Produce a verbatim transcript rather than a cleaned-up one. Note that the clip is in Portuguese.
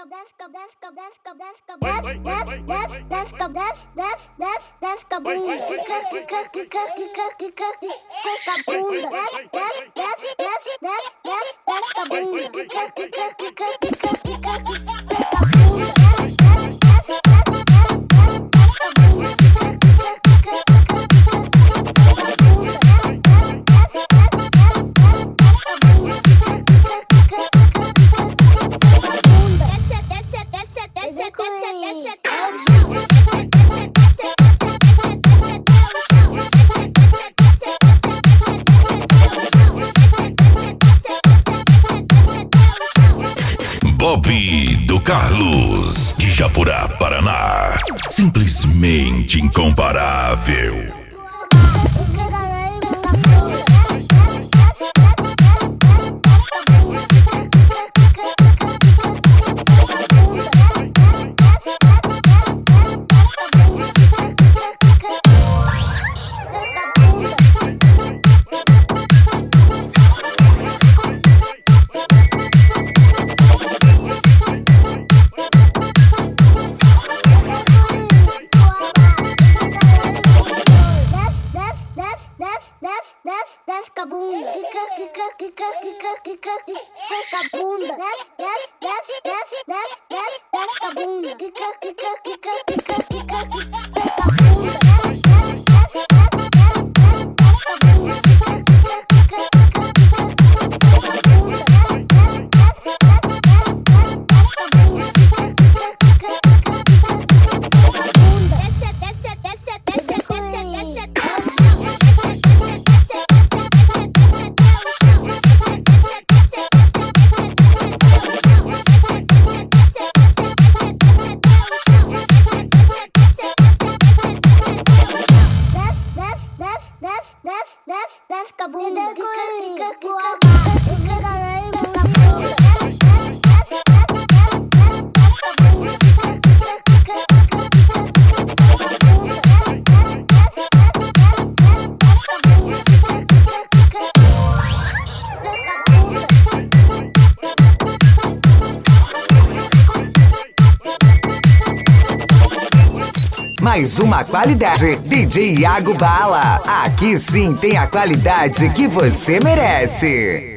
Bob do Carlos, de Japurá, Paraná. Simplesmente incomparável. Desce com a bunda, quica, quica, quica, quica, quica, quica com a bunda. Desce, desce, desce, desce, desce, desce, desce com a bunda, quica, quica, quica, quica, quica, quica com a bunda. Desce, desce, desce, desce, desce, desce, desce com a bunda, quica, quica, quica, quica, quica com a bunda. Desce, desce, desce, desce, desce, desce, desce com a bunda, quica, quica, quica, quica, quica com a bunda. Desce, desce, desce, desce, desce, desce até o chão. Desce, desce com a bunda, quica, quica, quica, quica, quica da lembra com a bunda. Desce, desce, desce, desce, desce, desce, desce com a bunda, quica, quica, quica, quica, quica com a bunda. Desce, desce, desce, desce, desce, desce, desce com a bunda, quica, quica, quica, quica com a bunda. Mais uma qualidade, D J Iago Bala. Aqui sim tem a qualidade que você merece.